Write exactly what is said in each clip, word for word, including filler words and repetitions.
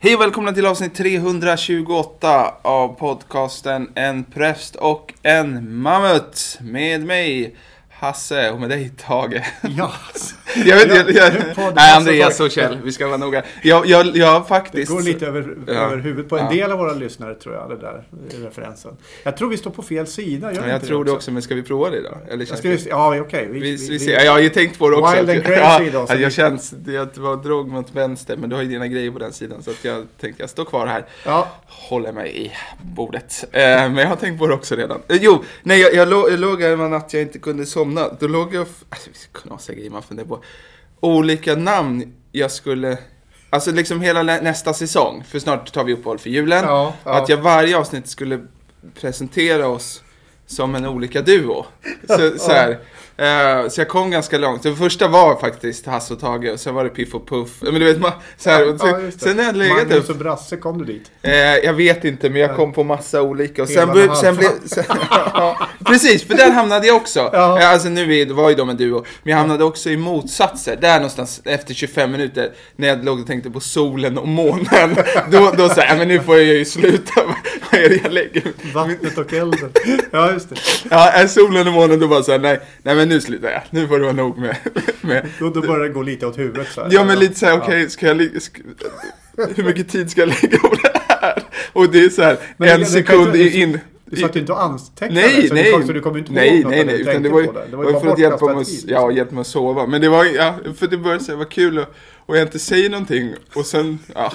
Hej och välkomna till avsnitt trehundratjugoåtta av podcasten En präst och en mammut. Med mig Hasse och med dig Tage. Ja. jag vet jag, jag, jag, Nej, Andreas och Kjell, vi ska vara noga. Jag, jag, jag faktiskt... Det går lite över, ja. över huvudet på en ja. del av våra lyssnare, tror jag, det där referensen. Jag tror vi står på fel sida. Jag, jag tror det också. också, men ska vi prova det då? Eller ska vi, ja, okej. Okay. Vi, vi, vi, vi ser. Ja, jag har ju tänkt på det också. Wild and crazy då. Ja, jag känns att det var drog mot vänster, men du har ju dina grejer på den sidan. Så att jag tänkte, jag står kvar här. Ja. Håller mig i bordet. Eh, men jag har tänkt på det också redan. Eh, jo, nej, jag, jag, låg, jag låg här en natt jag inte kunde somna. Då låg jag... Alltså, knasiga grejer man funderar på. Olika namn jag skulle... Alltså liksom hela nästa säsong. För snart tar vi uppehåll för julen. Ja, ja. Att jag varje avsnitt skulle presentera oss som en olika duo. Så, så här... Uh, så jag kom ganska långt. Så första var faktiskt Hasse och Tage. Och sen var det Piff och Puff. Men du vet man, så här, och så, ja, sen när jag legat Magnus upp, och Brasse, kom du dit? uh, jag vet inte, men jag kom på massa olika. Och sen, sen, sen blev... Sen, ja, precis, för där hamnade jag också. Ja. Alltså nu var ju de en duo. Men jag hamnade också i motsatser. Där någonstans efter tjugofem minuter. När jag låg och tänkte på solen och månen. Då, då sa jag, men nu får jag ju sluta. Vad är det jag lägger? Vattnet och elden. Ja, just det. Ja, solen och månen, då bara så här, nej, nej men nu slutar jag. Nu får det vara nog med. med. Då, då börjar det gå lite åt huvudet så här. Ja, men lite så här, okej, okay, ska jag ska, hur mycket tid ska jag lägga på det här? Och det är så här, men en det, sekund det inte, in. Du satt ju inte och antecknade. Nej, så nej. Du, så du kom inte nej, ihåg nej, nej, utan det var ju, det. Det var ju var för att hjälpa mig, tid, liksom. Ja, hjälpa mig att sova. Men det var, ja, för det började säga, vad kul och, och jag inte säger någonting. Och sen, ja...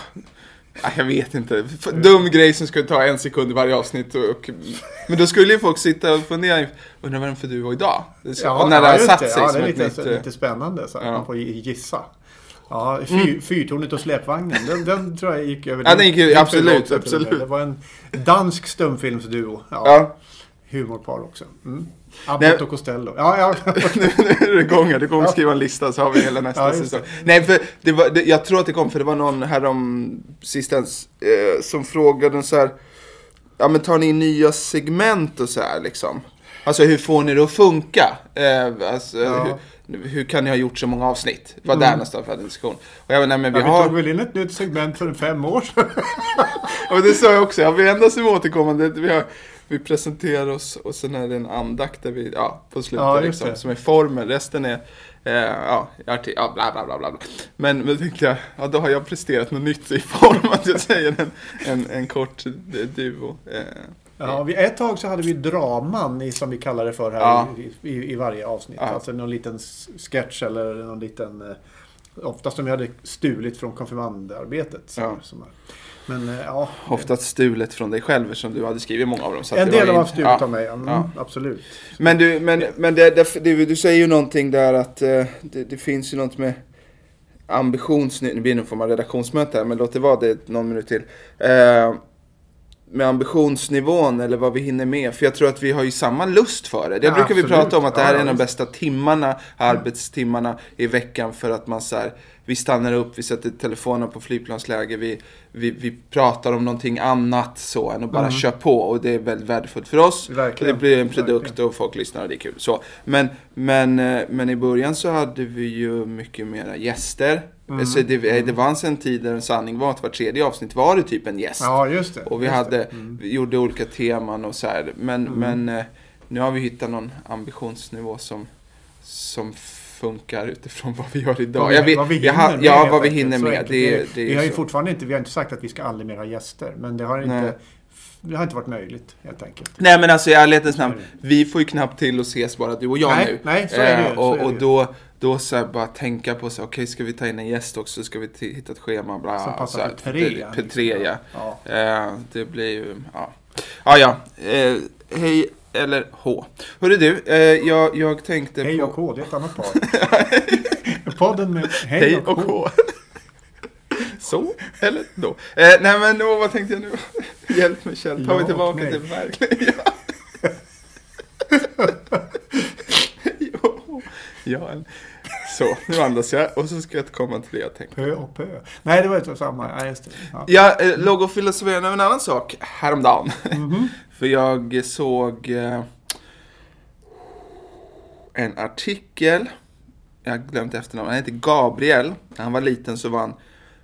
Jag vet inte. Dum grej som skulle ta en sekund i varje avsnitt. Och, och, men då skulle ju folk sitta och fundera. Undrar vad det för du var idag? Ja, och när ja, det har satt det. sig ja, som det är ett lite, nytt... lite spännande. Så ja. Man får gissa. Ja, fyr, mm. Fyrtornet och släpvagnen. Den, den tror jag gick över. Ja, den gick ju, absolut. Också, absolut. Det var en dansk stumfilmsduo. Ja. Ja. Humorpar också. Mm. Abbott och Costello. Ja, ja. nu, nu är det igång här. Du kommer skriva en lista så har vi hela nästa ja, säsong. Nej, för det var, det, jag tror att det kom för det var någon här om sistens eh, som frågade så här, ja men tar ni in nya segment och så här liksom. Alltså hur får ni det att funka? Eh, alltså, ja. hur, hur kan ni ha gjort så många avsnitt? Det var där mm. nästan för en diskussion. Och jag vet, nej, men vi, ja, har... vi tog väl in ett nytt segment för fem år sedan. Och det sa jag också. Ja, vi ändå som återkommande. Vi har Vi presenterar oss och sen är det en andakt där vi, ja, på slutet ja, liksom, som är formen. Resten är, eh, ja, arti- ja, bla bla bla bla. Men, men tänkte jag, ja, då har jag presterat något nytt i form att jag säger en, en, en kort duo. Eh, ja, vi, ett tag så hade vi draman i, som vi kallar det för här ja. i, i, i varje avsnitt. Ja. Alltså någon liten sketch eller någon liten, eh, oftast som vi hade stulit från konfirmandarbetet. Som, ja. som är. Men, ja. Oftast stulet från dig själv som du hade skrivit många av dem. Så en det del var av in... stulet ja. av mig, mm, ja. absolut. Men, du, men, men det, det, det, du säger ju någonting där att det, det finns ju något med ambitions... Nu blir det någon form av redaktionsmöte här, men låt det vara det någon minut till. Eh, med ambitionsnivån eller vad vi hinner med. För jag tror att vi har ju samma lust för det. Det ja, brukar absolut. Vi prata om att det här ja, är de bästa timmarna, mm. arbetstimmarna i veckan för att man så här, vi stannar upp, vi sätter telefonen på flygplansläge, vi, vi, vi pratar om någonting annat så än att bara mm. köra på och det är väldigt värdefullt för oss. Verkligen. Det blir en produkt Verkligen. Och folk lyssnar och det är kul. Så. Men, men, men i början så hade vi ju mycket mera gäster. Mm. Så det, det var en tid där en sanning var att var tredje avsnitt var det typ en gäst. Ja, just det. Och vi, just hade, mm. vi gjorde olika teman och så här. Men, mm. men nu har vi hittat någon ambitionsnivå som, som funkar utifrån vad vi gör idag. Vi, jag vet, vad vi jag hinner med. Ja, vad vi hinner med. Det, det, det vi har ju så. fortfarande inte, vi har inte sagt att vi ska aldrig mer ha gäster. Men det har inte... Det har inte varit möjligt, helt enkelt. Nej, men alltså i ärlighetens namn, vi får ju knappt till att ses bara du och jag nej, nu. Nej, så är det ju. Eh, och, och då, då så här, bara tänka på så okej, okay, ska vi ta in en gäst också? Ska vi t- hitta ett schema? Bla, som passar så här, för tre. För tre, ja. ja. Eh, det blir ju, ja. Ah, ja, eh, hej eller H. Hörru du, eh, jag, jag tänkte hej på... och H, det är ett annat par. Podden med hej, hej och, och H. H. Så, eller då. Eh, nej men då, vad tänkte jag nu? Hjälp mig Kjell, tar vi tillbaka till verkligen. Ja. ja, så, nu andas jag och så ska jag komma till det jag tänkte. Pö och pö. Nej, det var inte samma. Ja, just det. Ja, jag eh, låg och filosoferade över en annan sak häromdagen. Mm-hmm. För jag såg eh, en artikel. Jag har glömt efternamn. Han heter Gabriel. När han var liten så var han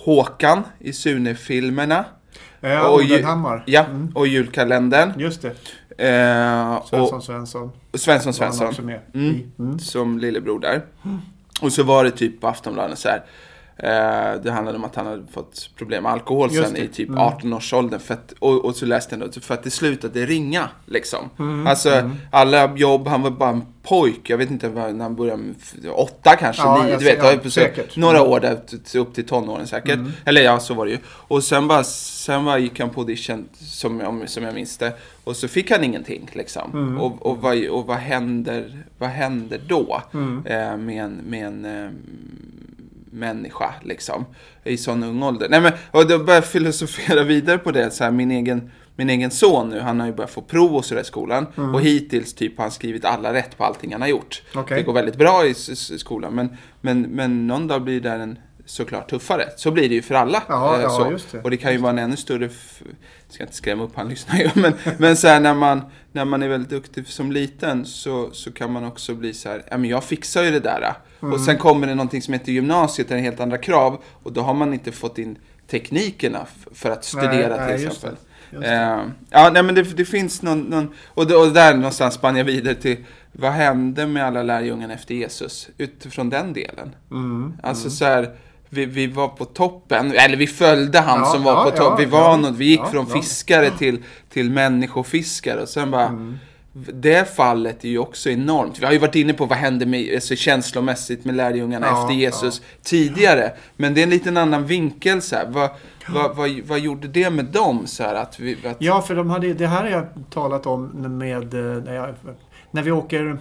Håkan i Sune-filmerna. Ja, och, Odenhammar. Ja, mm. och julkalendern. Just det. Eh, Svensson, och, Svensson. Svensson, Svensson. Mm. Mm. Som lillebror där. Mm. Och så var det typ på Aftonbladet så här. Eh, det handlade om att han hade fått problem med alkohol sen i typ mm. arton-årsåldern. För att, och, och så läste jag för att det slutade ringa. Liksom. Mm. Alltså mm. alla jobb, han var bara en pojk. Jag vet inte när han började, åtta kanske, ja, nio. Du vet, ja, säkert. Några år där, upp till tonåren säkert. Mm. Eller ja, så var det ju. Och sen bara, sen bara gick han på audition som jag, som jag minns det. Och så fick han ingenting liksom. Mm. Och, och, vad, och vad händer, vad händer då mm. eh, med en, med en eh, människa liksom i sån ung ålder. Nej men, och då började jag filosofera vidare på det så här, min egen min egen son nu, han har ju börjat få prov och så där i skolan mm. och hittills typ har han skrivit alla rätt på allting han har gjort. Okay. Det går väldigt bra i, i skolan men men men någon dag blir det en såklart tuffare. Så blir det ju för alla. Ja, ja, så. Just det. Och det kan ju vara en ännu större f- jag ska inte skrämma upp han lyssnar ju men men så här, när man när man är väldigt duktig som liten så så kan man också bli så här, ja men jag fixar ju det där. Mm. Och sen kommer det någonting som heter gymnasiet där det är helt andra krav och då har man inte fått in teknikerna f- för att studera nej, till nej, exempel. Uh, ja, nej men det, det finns någon, någon och, det, och där någonstans spann jag vidare till vad hände med alla lärjungarna efter Jesus utifrån den delen. Mm, alltså mm. så här vi, vi var på toppen eller vi följde han ja, som var ja, på toppen. Ja, vi var ja, något, vi gick ja, från ja, fiskare ja. till till människofiskare och sen bara mm. det fallet är ju också enormt. Vi har ju varit inne på vad hände med alltså, känslomässigt med lärjungarna ja, efter Jesus ja. tidigare, men det är en liten annan vinkel så här. Vad Vad, vad, vad gjorde det med dem så här att vi att... Ja, för de hade det här har jag talat om med när, jag, när vi åker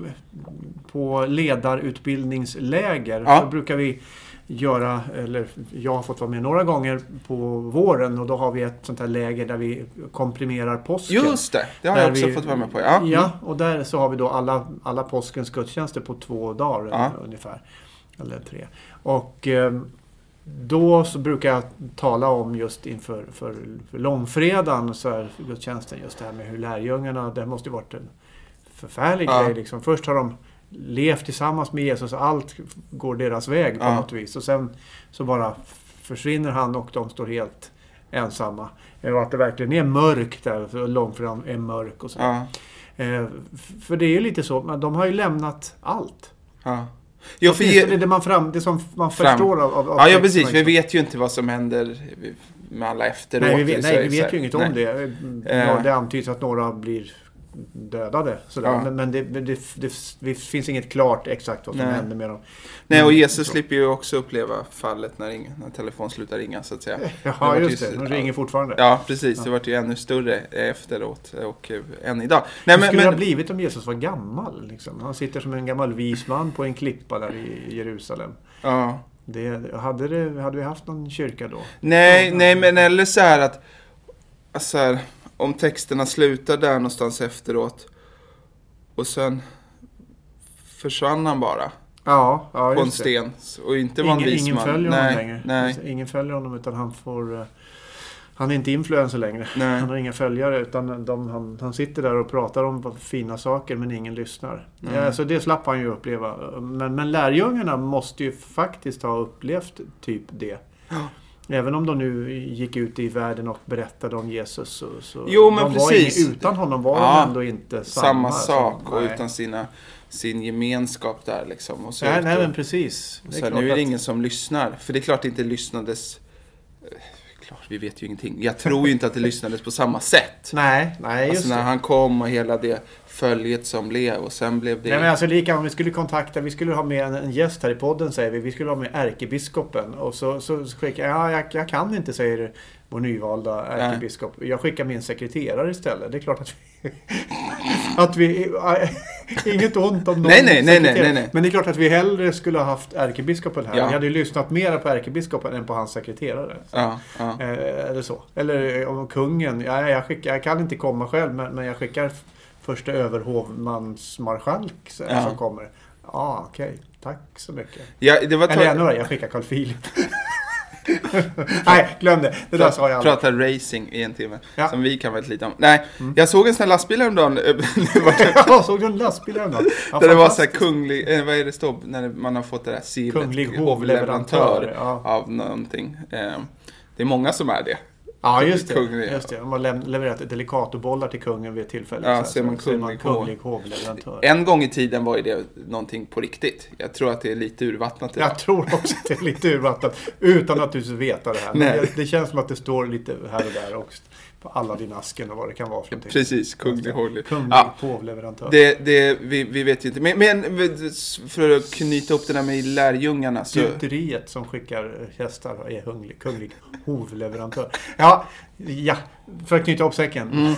på ledarutbildningsläger ja. så brukar vi göra, eller jag har fått vara med några gånger på våren och då har vi ett sånt här läger där vi komprimerar påsken. Just det, det har jag också vi, fått vara med på. Ja. ja, och där så har vi då alla, alla påskens gudstjänster på två dagar ja. ungefär, eller tre. Och då så brukar jag tala om just inför för, för långfredagen så här, gudstjänsten, just det här med hur lärjungarna, det måste ju varit en förfärlig ja. grej liksom. Först har de levt tillsammans med Jesus och allt går deras väg på ja. något vis. Och sen så bara försvinner han och de står helt ensamma. Och att det verkligen är mörkt där, för långfredagen är mörk och så. Ja. Eh, för det är ju lite så, men de har ju lämnat allt. Ja. Ja, för det är det, man fram, det som man fram. förstår av, av ja, ja, precis. Vi vet ju inte vad som händer med alla efteråt. Nej, vi vet, nej, vi vet ju inget om nej. det. Ja, det antyds att några blir dödade. Sådär. Ja. Men, men det, det, det, det finns inget klart exakt vad som nej. händer med dem. Nej, och Jesus slipper ju också uppleva fallet när, ring, när telefon slutar ringa, så att säga. Ja, det just det. De ringer fortfarande. Ja, precis. Ja. Det var ju ännu större efteråt och än idag. Nej, men, skulle men, det ha blivit om Jesus var gammal? Liksom? Han sitter som en gammal visman på en klippa där i Jerusalem. Ja. Det, hade, det, hade vi haft någon kyrka då? Nej, ja. nej men eller så här att alltså här, om texterna slutar där någonstans efteråt och sen försvann han bara. Ja, ja på en sten. Och inte var en ingen, visman. Ingen följer nej, honom längre. Nej. Alltså, ingen följer honom utan han får... Han är inte influencer längre. Nej. Han har inga följare utan de, han, han sitter där och pratar om fina saker men ingen lyssnar. Mm. Ja, så det slapp han ju uppleva. Men, men lärjungarna måste ju faktiskt ha upplevt typ det. Ja. Även om de nu gick ut i världen och berättade om Jesus. Så, så jo, men de precis. Var ingen, utan honom var ja, de ändå inte samma, samma sak. Som, och utan sina, sin gemenskap där liksom. Och så nej, nej, men precis. Det är så nu är det ingen som lyssnar. För det är klart det inte lyssnades... Klart, vi vet ju ingenting. Jag tror ju inte att det lyssnades på samma sätt. Nej, nej just alltså när det. han kom och hela det följet som blev och sen blev det... Nej men alltså lika om vi skulle kontakta, vi skulle ha med en, en gäst här i podden säger vi. Vi skulle ha med ärkebiskopen och så, så skickar ja, jag, jag kan inte säger vår nyvalda ärkebiskop. Nej. Jag skickar min sekreterare istället. Det är klart att vi... att vi inget ont om någon nej, nej, nej, nej, nej. Men det är klart att vi hellre skulle ha haft ärkebiskopen här. Ja. Vi hade ju lyssnat mer på ärkebiskopen än på hans sekreterare. Ja, ja. Eh, eller så. Eller om kungen. Ja, jag, skickar, jag kan inte komma själv men, men jag skickar första överhovmansmarskalk ja. som kommer. Ja, okej. Okay. Tack så mycket. Ja, det var eller ännu jag skickar Carl Philip. Nej, glöm det. Det där sa jag aldrig. Prata racing i en timme. Ja. Som vi kan väldigt lite om. Nej, mm. jag såg en sån här lastbil häromdagen. Ja, såg du en lastbil häromdagen? Ja, där det var så här kunglig, eh, vad är det stå när man har fått det där silet? Kunglig hovleverantör. Ja. Av någonting. Eh, det är många som är det. Ja, just det. Kunglig, just det. De har läm- levererat delikatobollar till kungen vid ett tillfälle. Ja, så ser man kunglig, kunglig hovleverantör. En gång i tiden var ju det någonting på riktigt. Jag tror att det är lite urvattnat idag. Jag tror också att det är lite urvattnat. Utan att du veta det här. Men det, det känns som att det står lite här och där också. På alla din asken och vad det kan vara för någonting. Precis, kunglig hovleverantör. Kunglig ja, hovleverantör. Det, det, vi, vi vet ju inte. Men, men för att knyta upp det där med lärjungarna. Så... Gjuteriet som skickar hästar är hunglig, kunglig hovleverantör. Ja, ja, för att knyta upp säcken. Mm.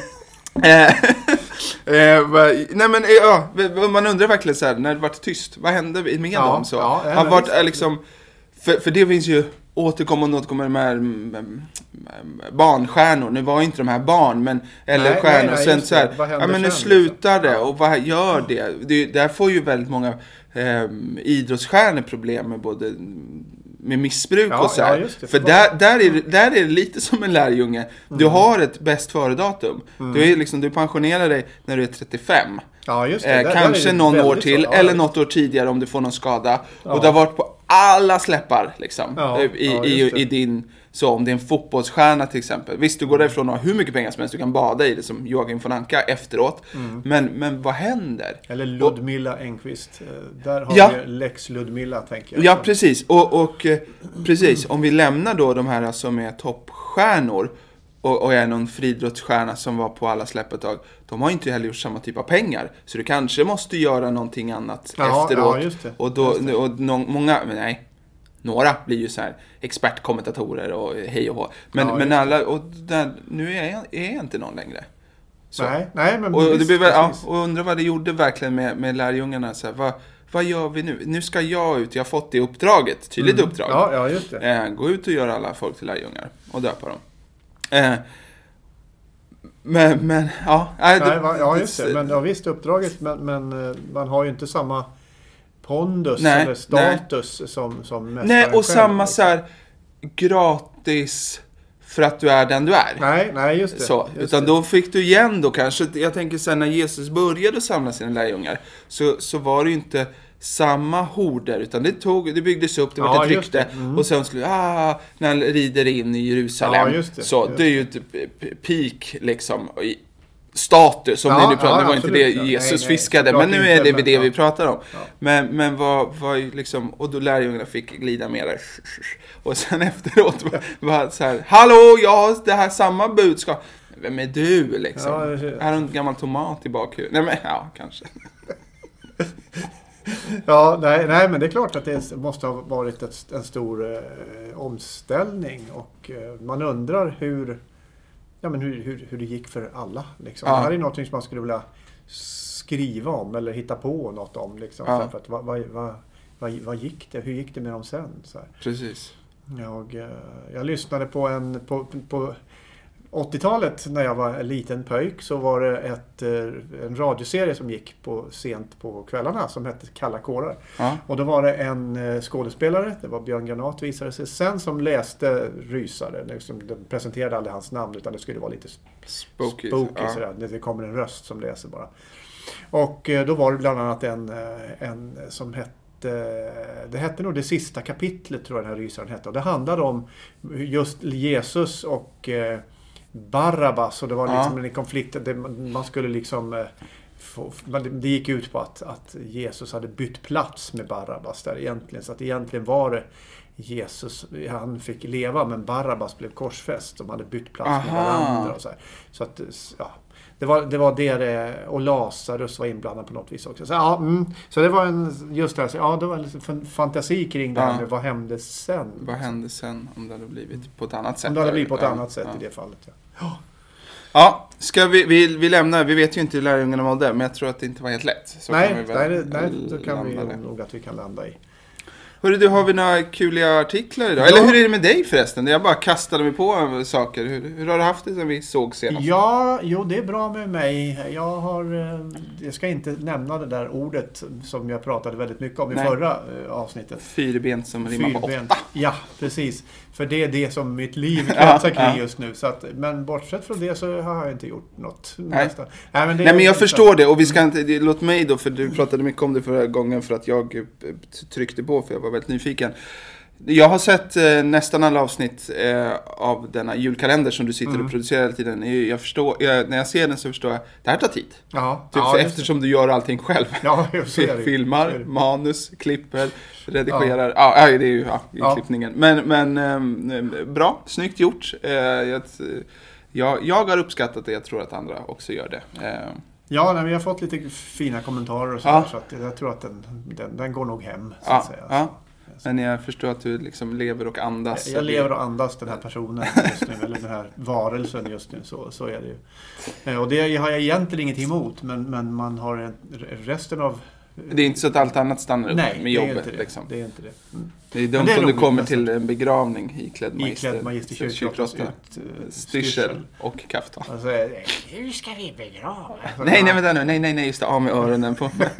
eh, va, nej men ja, man undrar verkligen så här, när det varit tyst, vad hände med ja, dem så? Ja, har varit är liksom för, för det finns ju återkommande återkommande de här mm, barnstjärnor. Nu var inte de här barn men eller nej, stjärnor nej, nej, sen så här, ja men nu slutar det och vad gör det? det där får ju väldigt många eh, idrottsstjärnor problem med både med missbruk ja, och så här. Ja, det, för där, där, är, där är det lite som en lärjunge. Du mm. har ett bäst före-datum. Mm. Du, är liksom, du pensionerar dig när du är trettiofem. Ja, just det. Eh, där, kanske där någon år till. Ja, eller ja. något år tidigare om du får någon skada. Ja. Och du har varit på alla släppar. Liksom, ja, i, ja, i, i din... Så om det är en fotbollsstjärna till exempel. Visst, du går därifrån och har hur mycket pengar som helst. Du kan bada i det som Joakim von Anka efteråt. Mm. Men, men vad händer? Eller Ludmilla Engqvist. Där har ja. vi Lex Ludmilla, tänker jag. Ja, precis. Och, och precis, om vi lämnar då de här som är toppstjärnor. Och, och är någon friidrottsstjärna som var på alla släpp ett tag. De har inte heller gjort samma typ av pengar. Så du kanske måste göra någonting annat ja, efteråt. Ja, just det. Och, då, just det. och no, många, men nej. Några blir ju så här expertkommentatorer och hej och hå. Men, ja, men alla, och där, nu är jag, är jag inte någon längre. Så. Nej, nej, men och, visst, och, det blir väl, ja, och undrar vad det gjorde verkligen med, med lärjungarna. Så här, vad, vad gör vi nu? Nu ska jag ut, jag har fått det uppdraget, tydligt mm. uppdrag. Ja, ja, just det. Eh, gå ut och göra alla folk till lärjungar och döpa dem. Eh, men, men, ja. Nej, det, va, ja, just det. Men, ja, visst uppdraget, men, men man har ju inte samma pondus nej, eller status nej. som, som mästaren nej, och själv, samma liksom. Så här gratis för att du är den du är. Nej, nej just det. Så, just utan det. då fick du igen då kanske, jag tänker sen när Jesus började samla sina lärjungar så, så var det ju inte samma horder utan det tog det byggdes upp det var ja, ett rykte mm. och sen skulle ah när han rider in i Jerusalem ja, just det, så just det är ju ett peak liksom status om ja, det nu pratar ja, det var inte det Jesus nej, fiskade nej, men nu är det inte, det ja. vi pratar om. Ja. Men men vad vad liksom och då lärjungarna fick glida med och sen efteråt var, var så här hallå jag har det här samma budskap. Vem är du liksom? Ja, det, är en gammal tomat i bakhuvudet? Nej men ja, kanske. Ja, nej, nej, men det är klart att det måste ha varit ett, en stor eh, omställning och eh, man undrar hur, ja, men hur, hur, hur det gick för alla. Liksom. Ja. Det här är något som man skulle vilja skriva om eller hitta på något om. Liksom, ja. För att, vad, vad, vad, vad, vad gick det? Hur gick det med dem sen? Så här. Precis. Jag, eh, jag lyssnade på en... På, på åttiotalet när jag var en liten pöjk så var det ett, en radioserie som gick på sent på kvällarna som hette Kalla kårar. Ja. Och då var det en skådespelare, det var Björn Granat visade sig sen som läste rysare. Liksom, de presenterade aldrig hans namn utan det skulle vara lite spooky. spooky ja. Sådär. Det kommer en röst som läser bara. Och då var det bland annat en, en som hette det hette nog det sista kapitlet tror jag den här rysaren hette. Och det handlade om just Jesus och Barabbas och det var liksom ja. en konflikt det, man skulle liksom få, det gick ut på att, att Jesus hade bytt plats med Barabbas där egentligen så att egentligen var det Jesus, han fick leva men Barabbas blev korsfäst de hade bytt plats Aha. med varandra och så här. Så att ja det var det var det och Lazarus var inblandad på något vis också. Så ja, mm, så det var en just det här, så, ja det var en fantasi kring det här ja. med vad hände sen. Vad hände sen om det hade blivit på ett annat sätt? Om det hade blivit på ett ja. annat sätt ja. i det fallet. Ja. Ja. Ja, ska vi, vi, vi lämna, vi vet ju inte hur lärjungarna mådde, men jag tror att det inte var helt lätt. Så nej, kan vi nej, nej, då kan vi nog att vi kan landa i. Hörru, du, har vi några kuliga artiklar idag? Ja. Eller hur är det med dig förresten? Jag bara kastade mig på saker. Hur, hur har du haft det sen vi såg senast? Ja, jo det är bra med mig. Jag har, jag ska inte nämna det där ordet som jag pratade väldigt mycket om i Nej. förra avsnittet. Fyrbent som rimmar på åtta. Ja, precis. För det är det som mitt liv kretsar kring just nu. Så att, men bortsett från det så har jag inte gjort något. Nej, Nej men, det Nej, men jag förstår det. Och vi ska inte, låt mig då, för du pratade mycket om det förra gången för att jag tryckte på för jag var väldigt nyfiken. Jag har sett eh, nästan alla avsnitt eh, av denna julkalender som du sitter mm. och producerar hela tiden. Jag förstår, jag, när jag ser den så förstår jag, det här tar tid. Ja. Typ, ja, för eftersom du gör allting själv. Ja, så är det. Filmar, så är det. manus, klipper, redigerar. Ja, ja det är ju ja, i ja. klippningen. Men, men eh, bra, snyggt gjort. Eh, jag, jag, jag har uppskattat det, jag tror att andra också gör det. Eh. Ja, nej, vi har fått lite fina kommentarer och så, ja. så att jag tror att den, den, den går nog hem. Så ja. att säga. Ja. Men jag förstår att du liksom lever och andas. Jag, jag lever och andas den här personen just nu, eller den här varelsen just nu, så, så är det ju. Och det har jag egentligen ingenting emot, men, men man har en, resten av... Det är inte så att allt annat stannar upp Nej, med jobbet. Nej, det, liksom. det är inte det. Mm. Det är dumt om du kommer till en begravning iklädd magister. Iklädd magister, kyrklotta, styrsel och kaftan. Alltså, hur ska vi begrava? Nej, nej, vänta nu. Nej, nej, nej, just det. Av med öronen på mig.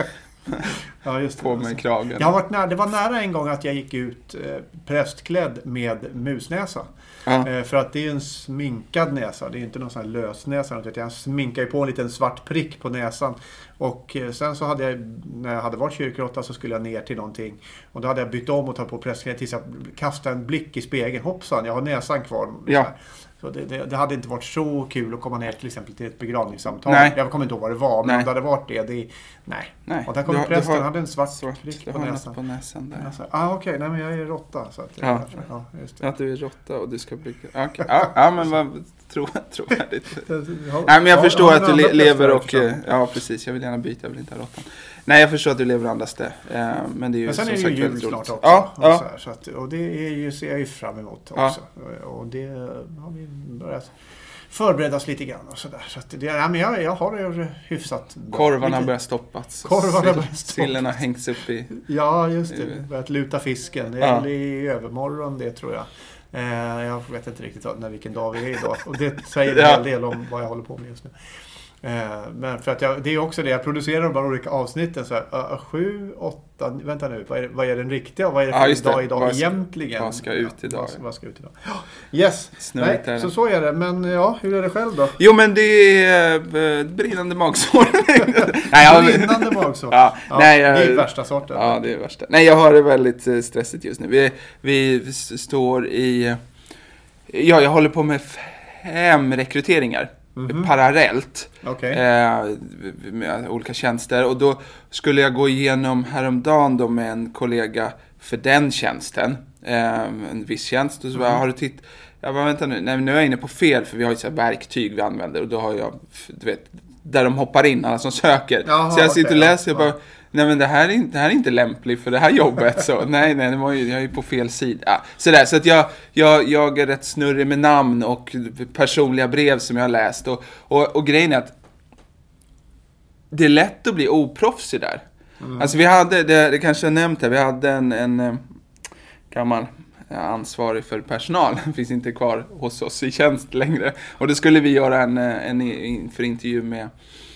Ja, just det. På med kragen. Jag har varit nära, det var nära en gång att jag gick ut eh, prästklädd med musnäsa. Ja. Eh, för att det är en sminkad näsa. Det är inte någon sån här lösnäsa. Jag sminkar ju på en liten svart prick på näsan. Och eh, sen så hade jag, när jag hade varit kyrkråtta så skulle jag ner till någonting. Och då hade jag bytt om och tagit på prästklädd tills jag kastade en blick i spegeln. Hoppsan, jag har näsan kvar. Ja. Så det, det, det hade inte varit så kul att komma ner till exempel till ett begravningssamtal. Nej. Jag kommer inte ihåg vad det var, men nej. om det hade varit det, det nej. nej. Och där kom prästen, han hade en svart, svart prick på näsan. på näsan där. Alltså, ah, okej, okay. Nej men jag är råtta. Så att, ja. ja, just det. Att du är råtta och du ska bli... Okay. Ja, ja, men vad trovärdigt. Nej, men jag förstår att du le- lever och... Ja, precis. Jag vill gärna byta, jag vill inte ha råttan. Nej, jag förstår att du lever och andas det. Men det är ju men sen som är det ju jul snart också. Ja, och, ja. Så här, så att, och det är ju, ser jag ju fram emot ja. också. Och det har vi börjat förberedas lite grann och sådär. Så att det, ja, men jag, jag har det hyfsat bra. Korvarna har börjat stoppas. Korvarna har börjat stoppas. Sillen har hängts upp i... Ja, just det. Börjat luta fisken. Det är ja. väl i övermorgon det tror jag. Eh, jag vet inte riktigt när vilken dag vi är idag. Och det säger en hel del om vad jag håller på med just nu. Eh, men för att jag, det är också det, jag producerar de bara olika avsnitten så här, uh, sju, åtta, vänta nu, vad är, vad är den riktiga, vad är det för ja, dag idag vad ska, egentligen? Vad ska ut idag? Vad, vad ska ut idag? Yes, nej, så så är det, men ja, hur är det själv då? Jo men det är äh, brinnande magsår. nej, jag, brinnande magsår? Ja, ja, nej, jag, det är värsta sorten. Ja, det är värsta. Nej, jag har det väldigt stressigt just nu. Vi, vi står i, ja jag håller på med fem rekryteringar. Mm-hmm. Parallellt okay. eh, med olika tjänster och då skulle jag gå igenom häromdagen då med en kollega för den tjänsten eh, en viss tjänst och så bara, mm. har du titt jag bara vänta nu, nej nu är jag inne på fel för vi har ju så här verktyg vi använder och då har jag du vet där de hoppar in alla som söker. Jaha, så jag sitter okay, och läser och bara nej men det här är inte, det här är inte lämpligt för det här jobbet så nej nej det var ju, jag är ju på fel sida. Ja, så där så att jag jag jag är rätt snurrig med namn och personliga brev som jag har läst och och, och grejen är att det är lätt att bli oproffsig där. Mm. Alltså vi hade det, det kanske jag nämnt här, vi hade en en gammal ansvarig för personal, finns inte kvar hos oss i tjänst längre och då skulle vi göra en en inför intervju med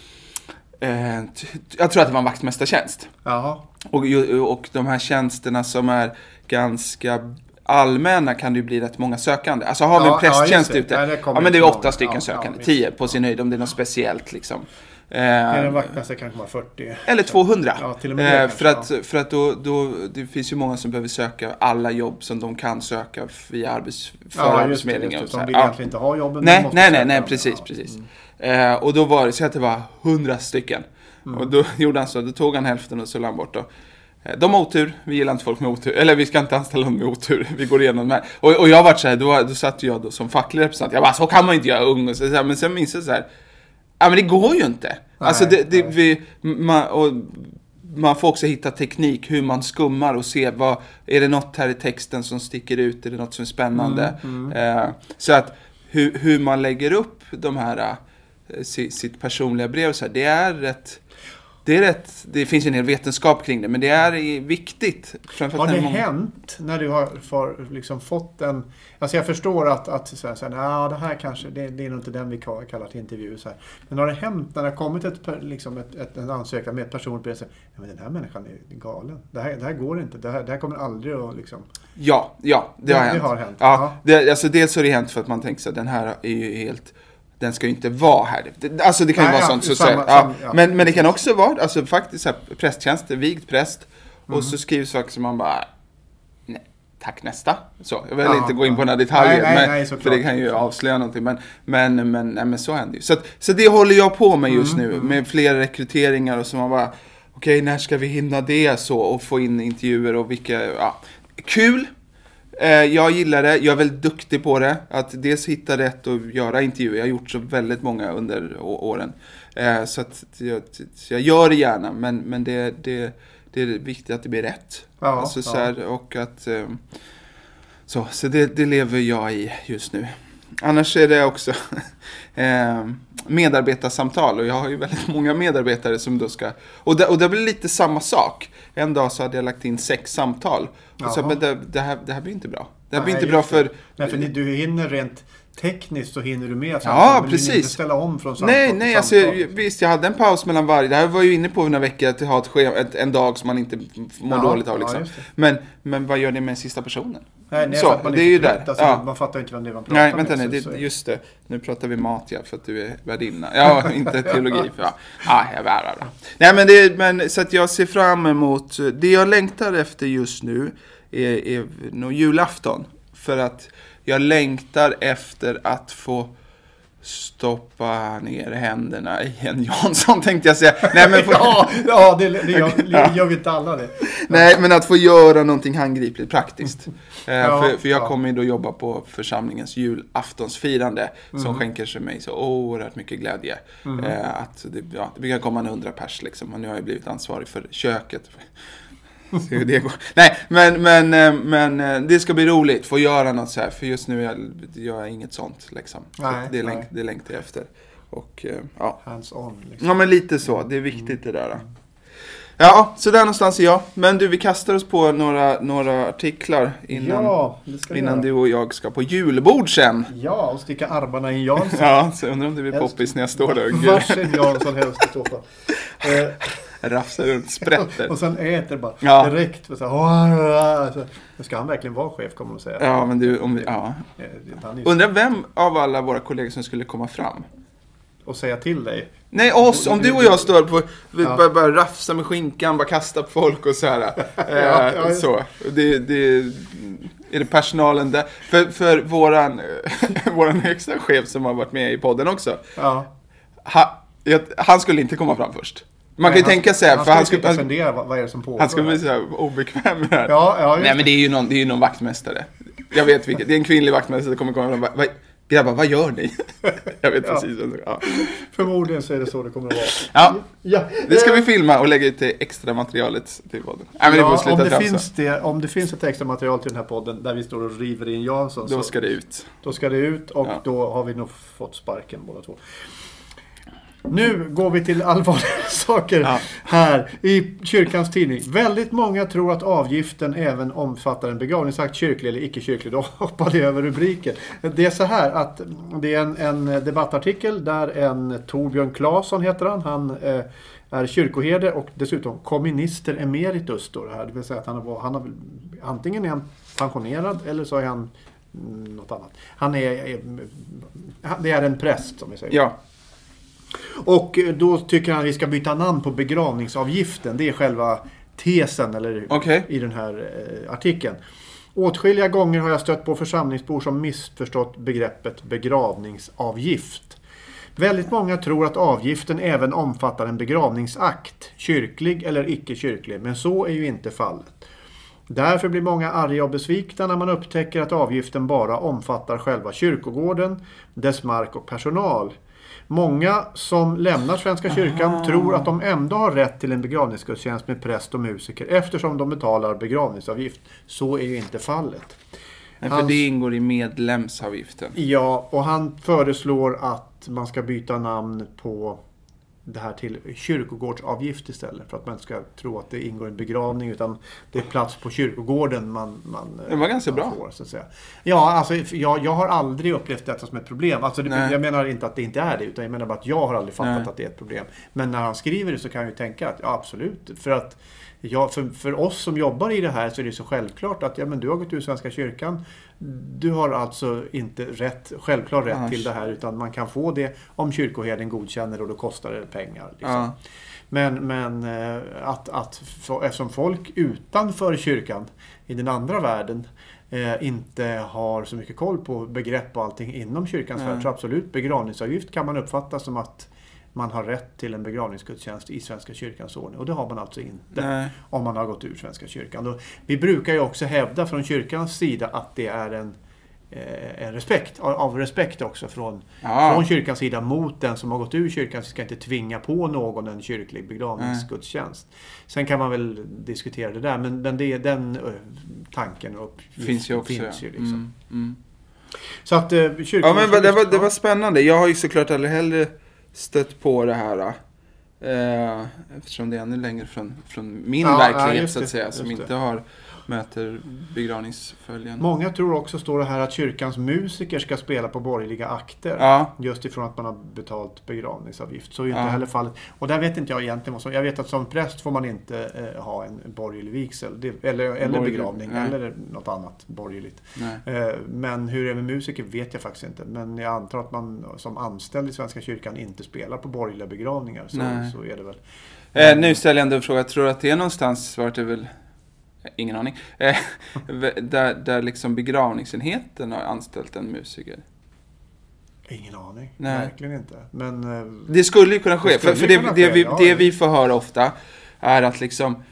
Eh, jag tror att det var en vaktmästartjänst. Jaha. Och, och de här tjänsterna som är ganska allmänna kan det ju bli rätt många sökande. Alltså har vi en prästtjänst ja, ute, Nej, ja men det är åtta stycken ja, sökande, ja, tio på sin höjd om det är något speciellt liksom. Eh, är en vaktmästare kanske bara fyrtio. Eller tvåhundra. Ja, till och med det, eh, för att, för att då, då, det finns ju många som behöver söka alla jobb som de kan söka via arbetsförmedlingen. Ja, arbetsförmedlingen. De vill ja. egentligen inte ha jobben. Nej, nej, nej, nej, precis, ja. precis. Mm. Eh, och då var det så att det var hundra stycken. Mm. Och då gjorde han så, då tog han hälften och så la han bort då. Eh, de har otur, vi gillar inte folk med otur. Eller vi ska inte anställa någon med otur, vi går igenom det här. Och, och jag var så här, då, då satt jag då som facklig representant. Jag bara, så kan man inte göra ung. Och så, så här, men sen minns jag så här, ja men det går ju inte. Nej, alltså det, det, vi, man, och man får också hitta teknik, hur man skummar och se vad, är det något här i texten som sticker ut, är det något som är spännande. Mm, mm. Eh, så att hur, hur man lägger upp de här sitt personliga brev så här, det är rätt det är rätt, det finns en hel vetenskap kring det, men det är viktigt. Har det många... hänt när du har för, liksom fått en, alltså jag förstår att, att så här, så här, ja, det här kanske, det, det är nog inte den vi kallar till intervju så här. Men har det hänt när det har kommit ett, liksom ett, ett, en ansökan med ett personligt brev, så här, ja, men den här människan är galen, det här, det här går inte, det här, det här kommer aldrig att liksom... Ja, ja, det, det har hänt. Det har hänt. Ja, det, alltså dels har det hänt för att man tänker så här, den här är ju helt... Den ska ju inte vara här. Alltså det kan ju Nej, vara ja, sånt. Så, samma, så, ja. Samma, ja. Men, men det kan också vara alltså, faktiskt så här, prästtjänster, vigd präst. Mm. Och så skrivs saker som man bara, nej, tack nästa. Så, jag vill ja, inte gå in på några detaljer. Nej, nej, men, nej, för det kan ju avslöja någonting. Men, men, men, nej, men så händer ju. Så, så det håller jag på med just mm, nu. Mm. Med flera rekryteringar och så man bara, okej, okay, när ska vi hinna det så? Och få in intervjuer och vilka, ja. Kul. Jag gillar det, jag är väldigt duktig på det. Att dels hitta rätt och göra intervjuer. Jag har gjort så väldigt många under åren. Så att jag, så jag gör det gärna. Men, men det, det, det är viktigt att det blir rätt. Ja, alltså, så här, och att, så så det, det lever jag i just nu. Annars är det också medarbetarsamtal. Och jag har ju väldigt många medarbetare som då ska... Och det, och det blir lite samma sak. En dag så hade jag lagt in sex samtal. Och så, men det, det, här, det här blir inte bra. Det här blir Nej, inte bra för... Nej, för du hinner rent tekniskt så hinner du med samtal. Ja, men precis. Du hinner inte ställa om från samtal Nej, nej alltså, visst, jag hade en paus mellan varje. Det här var ju inne på några veckor att ha ett schema, ett, en dag som man inte mår ja, dåligt av. Liksom. Ja, men, men vad gör det med den sista personen? Nej, nej, så, man det är ju där. Alltså, ja. Man fattar inte vem det är man pratar Nej, vänta med. Nej, det, just det. Nu pratar vi mat, ja, för att du är värdinna. Ja, inte teologi. För, ja, ja jag är bra. Nej, men, det, men så att jag ser fram emot... Det jag längtar efter just nu är, är nog julafton. För att jag längtar efter att få stoppa ner händerna i en Jansson, tänkte jag säga. Nej, men få... ja, ja, det, det, gör, det gör vi inte alla det. Nej, men att få göra någonting handgripligt, praktiskt. Ja, för, för jag ja. kommer ju då jobba på församlingens julaftonsfirande mm. som skänker sig mig så oerhört mycket glädje. Mm. Att det, ja, det brukar komma en hundra pers liksom, och nu har jag blivit ansvarig för köket. Se hur det går. Nej, men, men, men det ska bli roligt få göra något så här. För just nu jag, gör jag inget sånt liksom. Nej, det, nej. Länk, det längtar jag efter. Och, ja. Hands on liksom. Ja, men lite så. Det är viktigt det där. Ja, så där någonstans är jag. Men du, vi kastar oss på några, några artiklar innan, ja, innan du och jag ska på julbord sen. Ja, och sticka armarna i Jansson. Ja, så undrar om det blir poppis när jag står där. Varsin Jansson helst i så fall. Rafsar runt, sprätter. Och sen äter bara ja. direkt. För så här, så, ska han verkligen vara chef, kommer man säga. Ja, men du, om vi, ja. Undrar vem av alla våra kollegor som skulle komma fram och säga till dig. Nej, oss. Om du och jag står på ja. bara, bara rafsa med skinkan, bara kasta på folk och så här. ja, ja, ja. Så. Det, det, är det personalen där? För, för våran, våran högsta chef som har varit med i podden också. Ja. Ha, han skulle inte komma fram först. Man Nej, kan ju han, tänka sig här, han för han skulle han, fundera vad, vad är det som pågår. Han skulle bli så här obekväm med det här. Ja, ja, Nej, men det är ju någon, det är ju någon vaktmästare. Jag vet vilket. Det är en kvinnlig vaktmästare som kommer komma fram. Va, va, grabbar, vad gör ni? Jag vet ja. precis. Ja. Förmodligen så är det så det kommer att vara. Ja, ja. Det ska vi filma och lägga ut det extra materialet till podden. Nej, men ja, det får sluta om, det finns det, om det finns ett extra material till den här podden där vi står och river i en Jansson. Då ska det ut. Då ska det ut och ja. Då har vi nog fått sparken båda två. Nu går vi till allvarliga saker ja. Här i kyrkans tidning. Väldigt många tror att avgiften även omfattar en begravningsakt, kyrklig eller icke-kyrklig. Då hoppar det över rubriken. Det är så här att det är en, en debattartikel där en Torbjörn Claesson heter han. Han eh, är kyrkoherde och dessutom kommunister emeritus står det här. Det vill säga att han har, han har antingen är han pensionerad eller så är han mm, något annat. Han är, är det är en präst som vi säger. Ja. Och då tycker han att vi ska byta namn på begravningsavgiften. Det är själva tesen eller, okay. i den här eh, artikeln. Åtskilliga gånger har jag stött på församlingsbor som missförstått begreppet begravningsavgift. Väldigt många tror att avgiften även omfattar en begravningsakt, kyrklig eller icke-kyrklig, men så är ju inte fallet. Därför blir många arga och besvikna när man upptäcker att avgiften bara omfattar själva kyrkogården, dess mark och personal. Många som lämnar Svenska kyrkan ah. tror att de ändå har rätt till en begravningsgudstjänst med präst och musiker eftersom de betalar begravningsavgift. Så är ju inte fallet. Nej, för Hans, det ingår i medlemsavgiften. Ja, och han föreslår att man ska byta namn på det här till kyrkogårdsavgift istället, för att man inte ska tro att det ingår en begravning, utan det är plats på kyrkogården man, man, det var ganska man bra. får, så att säga. Ja, alltså jag, jag har aldrig upplevt detta som ett problem. Alltså, det, jag menar inte att det inte är det, utan jag menar bara att jag har aldrig fattat Nej. att det är ett problem. Men när han skriver det så kan jag ju tänka att ja, absolut, för att ja, för, för oss som jobbar i det här så är det så självklart att ja, men du har gått ur Svenska kyrkan. Du har alltså inte rätt, självklart rätt Annars. till det här, utan man kan få det om kyrkoherden godkänner, och då kostar det pengar. Liksom. Ja. Men, men att, att för, eftersom folk utanför kyrkan i den andra världen eh, inte har så mycket koll på begrepp och allting inom kyrkans värld, så absolut, begravningsavgift kan man uppfatta som att man har rätt till en begravningsgudstjänst i Svenska kyrkans ordning. Och det har man alltså inte Nej. om man har gått ur Svenska kyrkan. Och vi brukar ju också hävda från kyrkans sida att det är en, eh, en respekt, av respekt också från, ja. från kyrkans sida mot den som har gått ur kyrkan. Så ska inte tvinga på någon en kyrklig begravningsgudstjänst. Nej. Sen kan man väl diskutera det där, men, men det är den uh, tanken upp, finns ju också. Finns ju liksom. Mm, mm. Så att uh, kyrkan... Ja, men det var, det var spännande. Jag har ju såklart aldrig heller stött på det här eh, eftersom det är ännu längre från, från min ja, verklighet ja, så att säga, det, som inte det. har möter begravningsföljen. Många tror också, står det här, att kyrkans musiker ska spela på borgerliga akter. Ja. Just ifrån att man har betalt begravningsavgift. Så är ju inte ja. heller fallet. Och där vet inte jag egentligen vad som... Jag vet att som präst får man inte eh, ha en borgerlig vigsel. Det, eller eller Borgerlig. begravning. Nej. Eller något annat borgerligt. Eh, men hur det är med musiker vet jag faktiskt inte. Men jag antar att man som anställd i Svenska kyrkan inte spelar på borgerliga begravningar. Så, så är det väl. Eh, nu ställer jag ändå en fråga. Jag tror att det är någonstans, svaret är väl... Ingen aning. Eh, där, där liksom begravningsenheten har anställt en musiker. Ingen aning. Nej. Verkligen inte. Men, eh, det skulle ju kunna ske. För, för det, det, det, vi, det vi får höra ofta är att liksom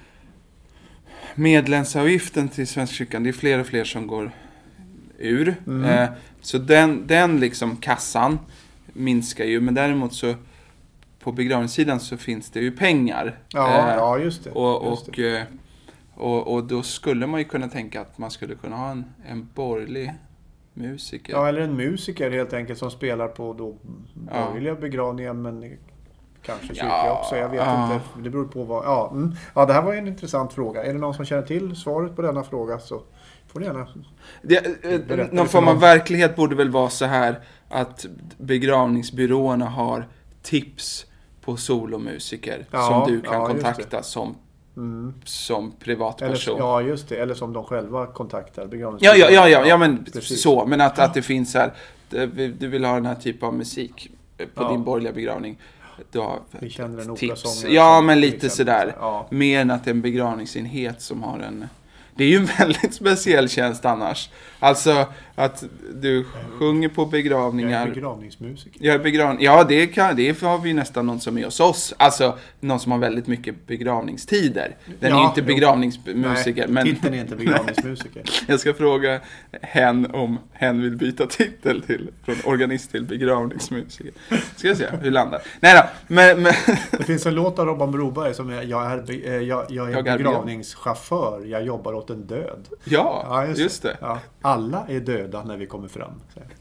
medlemsavgiften till Svenska kyrkan, det är fler och fler som går ur. Mm. Eh, så den, den liksom kassan minskar ju. Men däremot så på begravningssidan så finns det ju pengar. Ja, eh, ja just det. Och, just och det. Och, och då skulle man ju kunna tänka att man skulle kunna ha en, en borgerlig musiker. Ja, eller en musiker helt enkelt som spelar på då borgerliga ja. begravningar, men kanske kyrka ja, också. Jag vet ja. inte. Det beror på vad... Ja, mm. ja, det här var en intressant fråga. Är det någon som känner till svaret på denna fråga så får ni gärna... Det, någon form av verklighet borde väl vara så här att begravningsbyråerna har tips på solomusiker ja, som du kan ja, kontakta som Mm. som privatperson. Eller, ja, just det. Eller som de själva kontaktar. Ja, ja, ja, ja, ja, men precis. Så. Men att, ja. att det finns här, du vill ha den här typen av musik på ja. din borgerliga begravning. Du har Vi känner en tips. Ja, men lite sådär. Ja. Mer än att det är en begravningsenhet som har en... Det är ju en väldigt speciell tjänst annars. Alltså att du sjunger på begravningar. Jag är begravningsmusiker. Jag är begrav... Ja, det, kan, det har vi nästan någon som är hos oss. Alltså någon som har väldigt mycket begravningstider. Den ja, är ju inte begravningsmusiker. Nej, men... titeln är inte begravningsmusiker. Jag ska fråga hen om hen vill byta titel till från organist till begravningsmusiker. Ska jag se hur landar. Nej då, men, men... Det finns en låt av Robban Broberg som är jag är, jag, jag är jag begravningschaufför. Jag jobbar åt en död. Ja, ja just, just det. Ja. Alla är döda när vi kommer fram.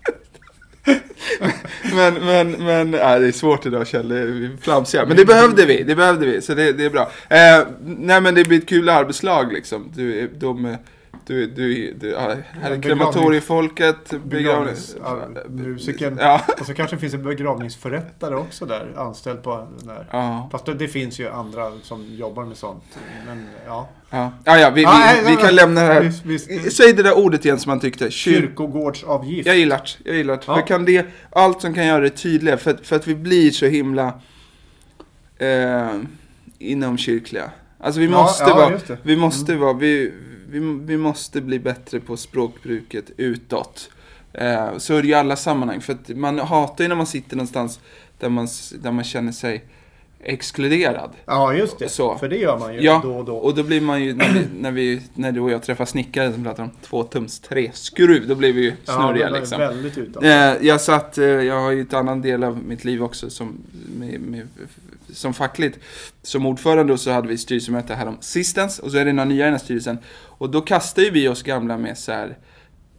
men men, men ja, det är svårt idag, Kjell. Det är flamsiga. Men det behövde vi. Det behövde vi. Så det, det är bra. Eh, nej, men det blir ett kul arbetslag liksom. Du, de... Du, du, du, ja, här är krematoriefolket, begravningsmusiken. Ja. Och så kanske det finns en begravningsförrättare också där, anställd på den där. Ja. Fast det finns ju andra som jobbar med sånt. Men ja. Ja, ja, ja vi, ah, vi, vi kan lämna det här. Visst, visst. Säg det där ordet igen som man tyckte. Kyr- Kyrkogårdsavgift. Jag gillar det. Jag gillar det. Ja. För kan det, allt som kan göra det tydligare, för, för att vi blir så himla eh, inomkyrkliga. Alltså vi måste ja, ja, vara, vi måste mm. vara, vi, vi, vi måste bli bättre på språkbruket utåt. Eh, så är det ju i alla sammanhang. För att man hatar ju när man sitter någonstans där man, där man känner sig exkluderad. Ja, just det. Så. För det gör man ju ja, då och då. Och då blir man ju, när, vi, när, vi, när du och jag träffar snickare som pratar om två tums tre skruv, då blir vi ju snurriga. Ja, det liksom. Väldigt utan. Eh, jag satt, eh, jag har ju ett annan del av mitt liv också som, med, med, som fackligt. Som ordförande så hade vi styrelsemöte här om sistens, och så är det några nya i den här styrelsen. Och då kastar ju vi oss gamla med så här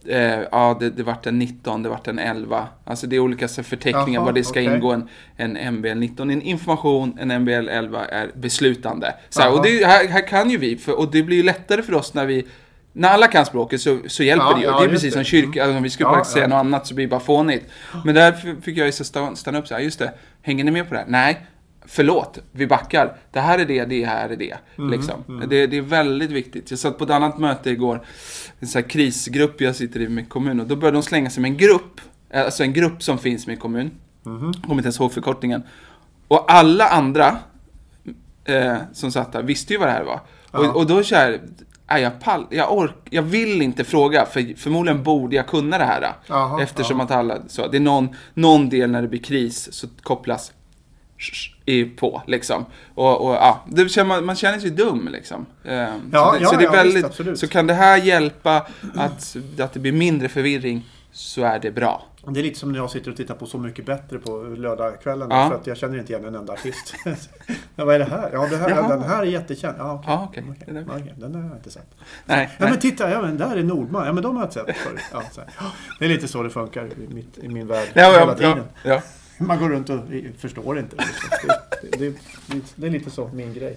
Eh, ja, det, det vart en nitton, det vart en elva. Alltså det är olika förteckningar. Jaha, vad det ska okay. ingå en, en M B L nitton. En information, en M B L elva är beslutande. Så här, och det, här, här kan ju vi, för, och det blir ju lättare för oss när vi, när alla kan språket så, så hjälper ja, det ju. Ja, det är precis det. Som kyrka, alltså, om vi skulle ja, bara säga ja. något annat så blir det bara fånigt. Men där fick jag ju stanna, stanna upp så här, just det, hänger ni med på det här? Nej. Förlåt, vi backar. Det här är det, det här är det. Mm, liksom. mm. Det, det är väldigt viktigt. Jag satt på ett annat möte igår, en sån här krisgrupp jag sitter i med kommun, och då började de slänga sig med en grupp, alltså en grupp som finns med kommun. Mm. Kommer inte ens ihåg förkortningen. Och alla andra eh, som satt där visste ju vad det här var. Ja. Och, och då kör jag, jag, pall, jag, ork, jag vill inte fråga, för förmodligen borde jag kunna det här. Aha, eftersom aha. att alla, så, det är någon, någon del när det blir kris så kopplas i på liksom, och, och ja, det känner man, man känner sig dum liksom. Um, ja, så det, ja, så det är ja, väldigt, visst, så kan det här hjälpa att, att det blir mindre förvirring, så är det bra. Det är lite som när jag sitter och tittar på Så mycket bättre på lördagskvällen, ja. För att jag känner inte igen en enda artist. Ja, vad är det här? Ja, det här, den här är jättekänd. Ja, okej. Ja, okej. Okay. Okay. Okay. Den har jag inte sett. Nej. Ja, men titta, ja, men där är Nordman. Ja, men de har jag inte sett förut. Ja, så här. Det är lite så det funkar i, mitt, i min värld ja, hela ja, tiden. Ja, ja. Man går runt och förstår inte. Det, det, det, det är lite så min grej.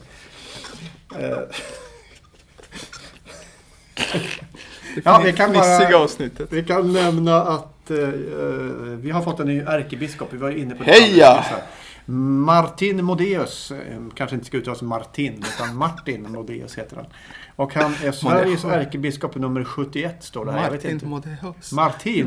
Ja, vi kan bara, avsnittet. Vi kan nämna att uh, vi har fått en ny ärkebiskop. Vi var inne på det. Heja! Martin Modéus, kanske inte ska uttalas Martin, utan Martin Modéus heter han. Och han är Sveriges ärkebiskop nummer sjuttioett, står det här. Martin jag vet inte. Modéus. Martin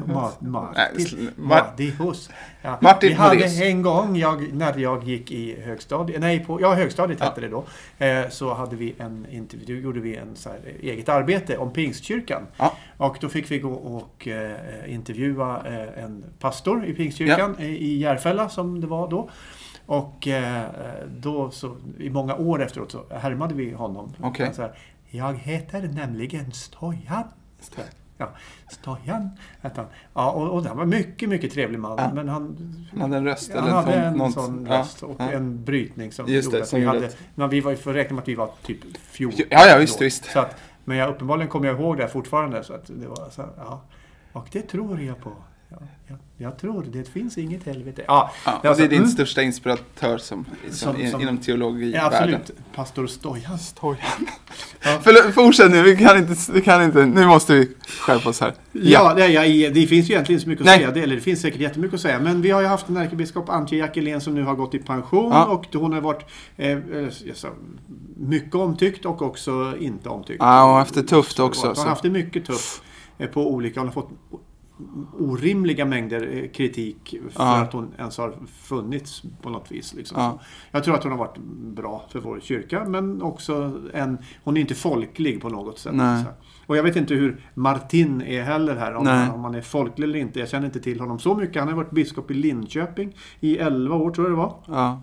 Modéus. Ja. Martin vi hade Modéus. En gång, jag, när jag gick i högstadiet, nej, på, ja, högstadiet hette ja. det då, eh, så hade vi en intervju, gjorde vi en så här, eget arbete om Pingstkyrkan. Ja. Och då fick vi gå och eh, intervjua eh, en pastor i Pingstkyrkan ja. i Järfälla, som det var då. Och eh, då så i många år efteråt så härmade vi honom. Okay. Så här, jag heter nämligen Stojan. Ja, Stojan heter han. Ja, och, och han var mycket, mycket trevlig man. Ja. Men han, han hade en röst. Han eller hade ton, en något, sån ja, röst och ja. en brytning som just gjorde det, att som vi gjorde hade... Men vi var ju för räkna med att vi var typ fjorton. Ja, ja, visst, visst. Så att, men jag uppenbarligen kommer jag ihåg det fortfarande. Så att det var så här, ja. Och det tror jag på. Ja, jag, jag tror det finns inget helvete. Ja, ja, det, alltså, det är din mm. största inspiratör som, som, som, som inom teologi. Ja, absolut. Pastor Stojan. Stojan. Ja. För, fortsätt nu, vi kan, inte, vi kan inte, nu måste vi skärpa oss här. Ja, ja, ja det finns ju egentligen så mycket att Nej. säga. Det, eller det finns säkert jättemycket att säga. Men vi har ju haft en ärkebiskop, Antje Jackelén, som nu har gått i pension. Ja. Och hon har varit eh, alltså, mycket omtyckt och också inte omtyckt. Ja, och haft det tufft också. Hon har haft det mycket tufft eh, på olika. Hon har fått orimliga mängder kritik för ja. att hon ens har funnits på något vis. Liksom. Ja. Jag tror att hon har varit bra för vår kyrka, men också en, hon är inte folklig på något sätt. Nej. Och jag vet inte hur Martin är heller här, om han, om han är folklig eller inte. Jag känner inte till honom så mycket. Han har varit biskop i Linköping i elva år, tror jag det var. Ja.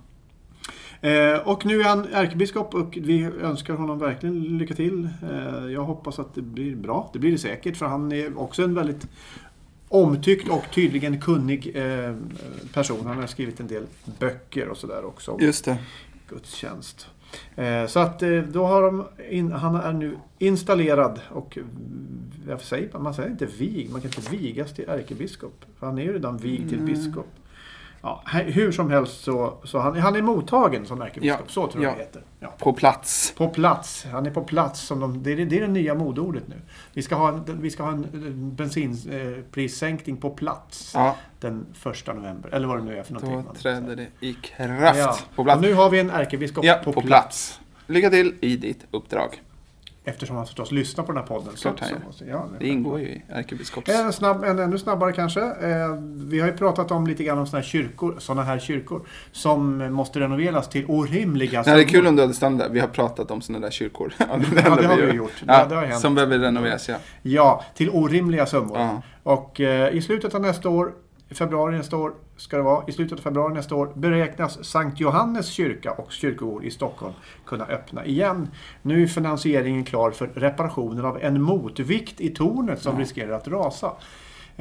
Eh, och nu är han ärkebiskop och vi önskar honom verkligen lycka till. Eh, jag hoppas att det blir bra. Det blir det säkert, för han är också en väldigt omtyckt och tydligen kunnig eh, person. Han har skrivit en del böcker och sådär också. Just det. Gudstjänst. Eh, så att eh, då har de in, han är nu installerad och jag säger, man säger inte vig, man kan inte vigas till ärkebiskop. För han är ju redan vig till biskop. Ja, hur som helst så, så han, han är mottagen som ärkebiskop, ja, så tror jag ja. det heter. Ja. På plats. På plats. Han är på plats. Som de, det, är, det är det nya modordet nu. Vi ska ha en, vi ska ha en bensinprissänkning på plats ja. den första november. Eller vad det nu är för någonting. Då träder det i kraft ja. på plats. Och nu har vi en ärkebiskop ja, på, på plats. plats. Lycka till i ditt uppdrag. Eftersom han förstås lyssnar på den här podden. Klart, så, så måste, ja, det ingår ju i ärkebiskops. En, snabb, en ännu snabbare kanske. Eh, vi har ju pratat om lite grann om såna här kyrkor, såna här kyrkor som måste renoveras till orimliga. Nej, det är kul om du hade stannat där. Vi har pratat om såna där kyrkor. ja, det, ja, det har vi gjort. Ja, det, det har hänt. Som behöver renoveras, ja. Ja, till orimliga summor. Ja. Och eh, i slutet av nästa år, februari nästa år ska det vara, i slutet av februari nästa år beräknas Sankt Johannes kyrka och kyrkogård i Stockholm kunna öppna igen. Nu är finansieringen klar för reparationen av en motvikt i tornet som ja. riskerar att rasa.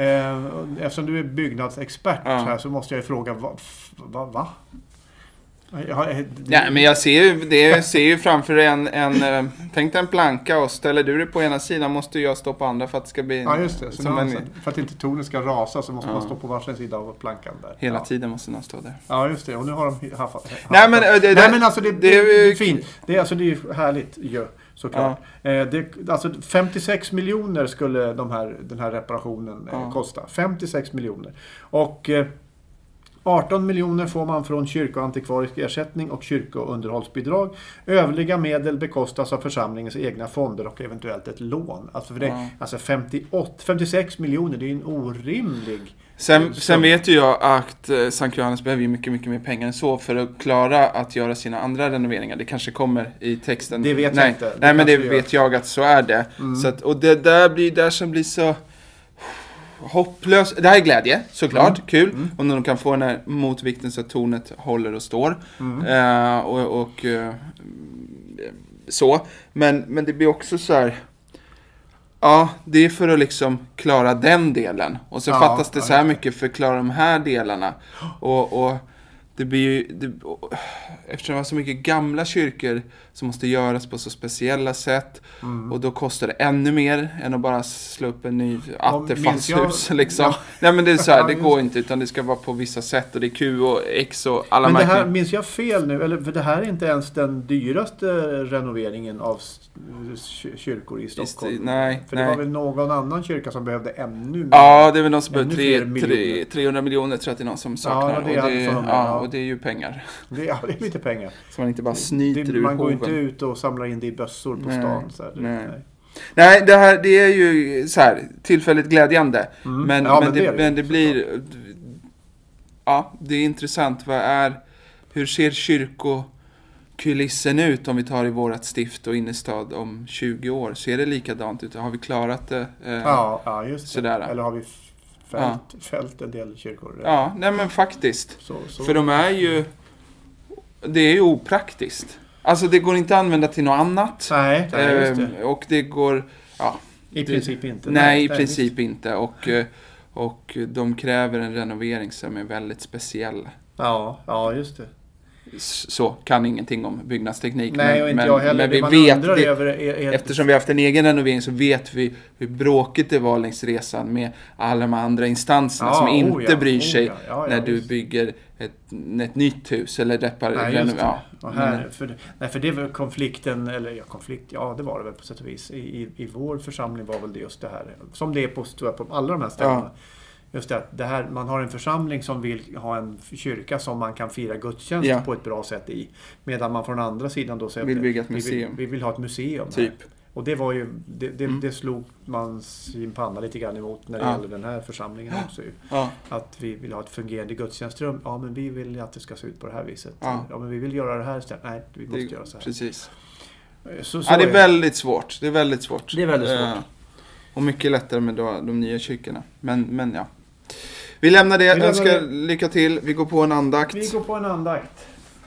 Eftersom du är byggnadsexpert ja. här så måste jag fråga, vad? Va, va? Ja, det... ja, men jag ser ju, det, jag ser ju framför en, en tänk dig en planka och ställer du det på ena sidan måste jag stå på andra för att det ska bli... Ja, just det. Så som en, för att inte tornet ska rasa så måste ja. man stå på varsin sida av plankan där. Hela ja. tiden måste man stå där. Ja, just det. Och nu har de haft... haft Nej, men det, det, Nej, men alltså det, det, det, det är fint. Det är, alltså, det är härligt ju, såklart. Ja. Eh, det, alltså femtiosex miljoner skulle de här, den här reparationen eh, ja. kosta. femtiosex miljoner. Och... Eh, arton miljoner får man från kyrkoantikvarisk ersättning och kyrkounderhållsbidrag. Övriga medel bekostas av församlingens egna fonder och eventuellt ett lån. Alltså, för det, ja. alltså femtioåtta, femtiosex miljoner, det är en orimlig... Sen, sen vet ju jag att eh, Sankt Johannes behöver mycket, mycket mer pengar än så för att klara att göra sina andra renoveringar. Det kanske kommer i texten. Det vet nej, jag inte. Det nej, men det gör. vet jag att så är det. Mm. Så att, och det där blir där som blir så... hopplös. Det här är glädje, såklart. Mm. Kul. Mm. Om de kan få den här motvikten så att tornet håller och står. Mm. Uh, och och uh, så. Men, men det blir också så här... Ja, det är för att liksom klara den delen. Och så ja, fattas det så här mycket för att klara de här delarna. Och... och det blir ju, det, eftersom det var så mycket gamla kyrkor som måste göras på så speciella sätt mm. och då kostar det ännu mer än att bara slå upp en ny attefallshus liksom. Ja. Nej, men det är så här, det går inte utan det ska vara på vissa sätt och det är Q och X och alla men det här, märken. minns jag fel nu? Eller, för det här är inte ens den dyraste renoveringen av kyrkor i Stockholm. Just, nej, för nej. det var väl någon annan kyrka som behövde ännu mer. Ja, det är väl någon som behövde tre, tre, trehundra miljoner tror jag det är någon som saknar. Ja, det är, och, det, ja, ja, och det är ju pengar. Det, ja, det är lite pengar. Så man inte bara snyter det, ur man går hoven. Inte ut och samlar in det i bössor på nej, stan. Så här, nej. nej. Nej, det här det är ju så här tillfälligt glädjande. Mm. Men, ja, men, men, det, det, men det blir... Ja, det är intressant. Vad är... Hur ser kyrkokulissen ut om vi tar i vårat stift och innerstad om tjugo år? Ser det likadant ut? Har vi klarat det? Eh, ja, ja, just det. Sådär. Eller har vi fällt, ja. fällt en del kyrkor? Ja, nej men faktiskt. Så, så. För de är ju... Det är ju opraktiskt. Alltså det går inte att använda till något annat. Nej, nej just det. Eh, och det går... Ja, I princip inte. Nej, nej i nej, princip visst. inte. Och, och de kräver en renovering som är väldigt speciell. Ja, ja just det. Så kan ingenting om byggnadsteknik. Nej, och inte men, jag heller. Men vi man vet det, över, är, är, eftersom vi har haft en egen renovering så vet vi hur bråkigt det var längs resan med alla de andra instanserna ja, som inte oh ja, bryr sig oh ja, ja, när ja, du bygger ett, ett nytt hus eller reparerar. Ja, ja, här, för, nej, för det var konflikten, eller ja, konflikt, ja det var det väl på sätt och vis. I, i, i vår församling var väl det just det här. Som det är på, på alla de här ställena. Ja. Just det, det här, man har en församling som vill ha en kyrka som man kan fira gudstjänst ja. på ett bra sätt i. Medan man från andra sidan då säger vill bygga ett vi museum. Vill, vi vill ha ett museum. Typ. Och det var ju, det, det, mm. det slog man sin panna lite grann emot när det ja. gäller den här församlingen också. Ja. Att vi vill ha ett fungerande gudstjänstrum. Ja, men vi vill att det ska se ut på det här viset. Ja, ja men vi vill göra det här istället. Nej, vi måste det, göra så här. Precis. Så, så ja, det är, är väldigt svårt. Det är väldigt svårt. Det är väldigt svårt. Uh, och mycket lättare med då, de nya kyrkorna. Men, men ja. Vi lämnar det. Vi lämnar önskar det. Lycka till. Vi går på en andakt. Vi går på en andakt.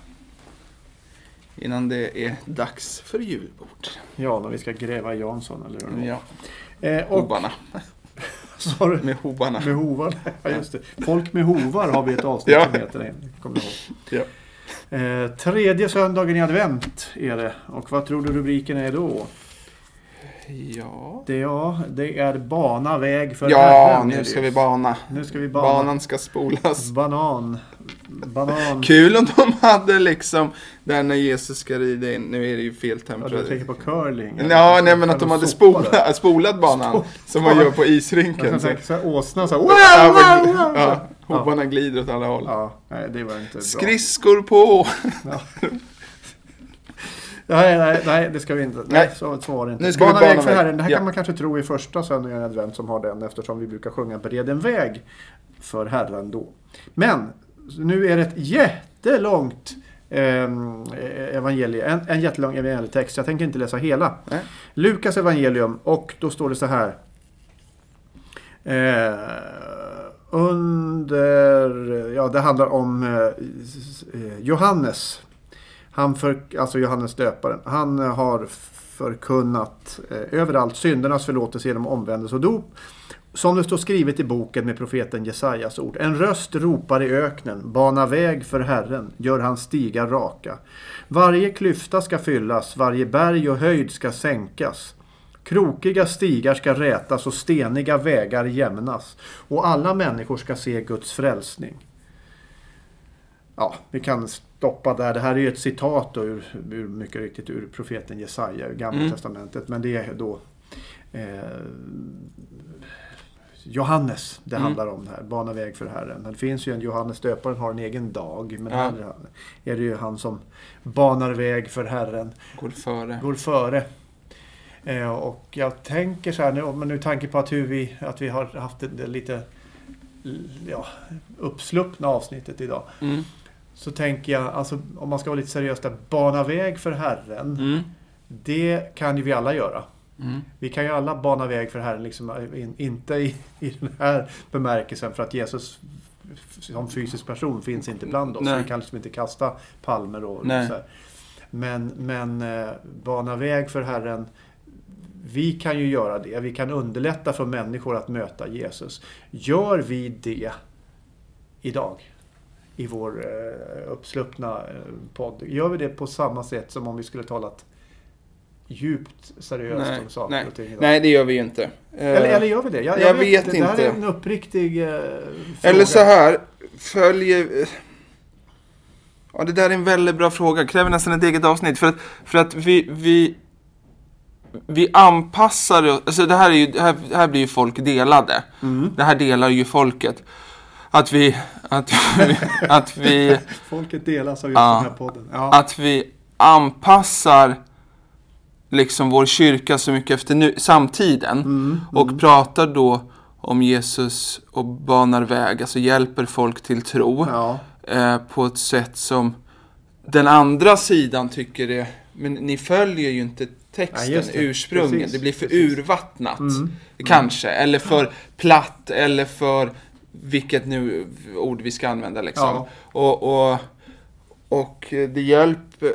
Innan det är dags för julbord. Ja, när vi ska gräva Jansson eller hur? Ja. Eh, och hovarna. Sorry. Med hovarna. Med hovar. Ja, just det. Folk med hovar har vi ett avsnitt ja. som heter det. Kommer ihåg. Ja. Eh, tredje söndagen i advent är det. Och vad tror du rubriken är då? Ja. Det, ja, det är bana väg för ja, Herren. nu ska vi bana. Nu ska vi bana. Banan ska spolas. Banan. Banan. Kul om de hade liksom där när Jesus ska rida in. Nu är det ju fel temperatur. Ja, du tänker på curling. Ja, nej, men att de hade spolat, spolat banan Spol- som man gör på isrinken. Jag kan säga åsna så här. Wow, wow, wow. Ja, hovarna ja. glider åt alla håll. Ja, nej, det var inte bra. Skridskor på. Ja. Nej, nej, nej, det ska vi inte. Nej, nej. Så, så var det inte. Nu ska bana vi väg för Herren. Det här ja. kan man kanske tro i första söndagen i advent som har den, eftersom vi brukar sjunga Bered en väg för Herren då. Men nu är det ett jättelångt eh, evangelie, en, en jättelång evangelietext. Jag tänker inte läsa hela. Nej. Lukas evangelium, och då står det så här. Eh, under, ja, det handlar om eh, Johannes. Han för, alltså Johannes döparen. Han har förkunnat eh, överallt syndernas förlåtelse genom omvändelse och dop. Som det står skrivet i boken med profeten Jesajas ord. En röst ropar i öknen, bana väg för Herren, gör hans stigar raka. Varje klyfta ska fyllas, varje berg och höjd ska sänkas. Krokiga stigar ska rätas och steniga vägar jämnas. Och alla människor ska se Guds frälsning. Ja, vi kan stoppa där. Det här är ju ett citat då ur, ur mycket riktigt ur profeten Jesaja, ur Gamla mm. testamentet. Men det är då eh, Johannes det mm. handlar om det här. Bana väg för Herren. Det finns ju en Johannes döparen har en egen dag. Men ja. här är det ju han som banar väg för Herren. Går före. Går före. Eh, och jag tänker så här nu, men nu tanke på att, hur vi, att vi har haft det, det lite ja, uppsluppna avsnittet idag. Mm. Så tänker jag, alltså, om man ska vara lite seriös där, bana väg för Herren. Mm. Det kan ju vi alla göra. Mm. Vi kan ju alla bana väg för Herren, liksom, in, inte i, i den här bemärkelsen för att Jesus som fysisk person finns inte bland oss. Nej. Vi kan liksom inte kasta palmer och, och så här. Men, men eh, bana väg för Herren, vi kan ju göra det. Vi kan underlätta för människor att möta Jesus. Gör vi det idag i vår eh, uppsluppna eh, podd? Gör vi det på samma sätt som om vi skulle talat djupt seriöst nej, om saker nej. och ting idag? Nej, det gör vi ju inte. Eller, eller gör vi det? Jag, jag, jag vet, vet inte. inte. Det här är en uppriktig eh, fråga. Eller så här, följer... Ja, det där är en väldigt bra fråga. Kräver nästan ett eget avsnitt. För att, för att vi... vi Vi anpassar, alltså det här, är ju, det här, det här blir ju folk delade. Mm. Det här delar ju folket. Att vi... Att vi, att vi folket delas av just ja, den här podden. Ja. Att vi anpassar liksom vår kyrka så mycket efter nu, samtiden. Mm. Och mm. pratar då om Jesus och banar väg. Alltså hjälper folk till tro. Ja. Eh, på ett sätt som den andra sidan tycker det. Men ni följer ju inte texten, ja, det. ursprungen. Precis. Det blir för Precis. urvattnat. Mm. Kanske. Mm. Eller för platt. Eller för vilket nu ord vi ska använda. Liksom. Ja. Och, och, och det hjälper...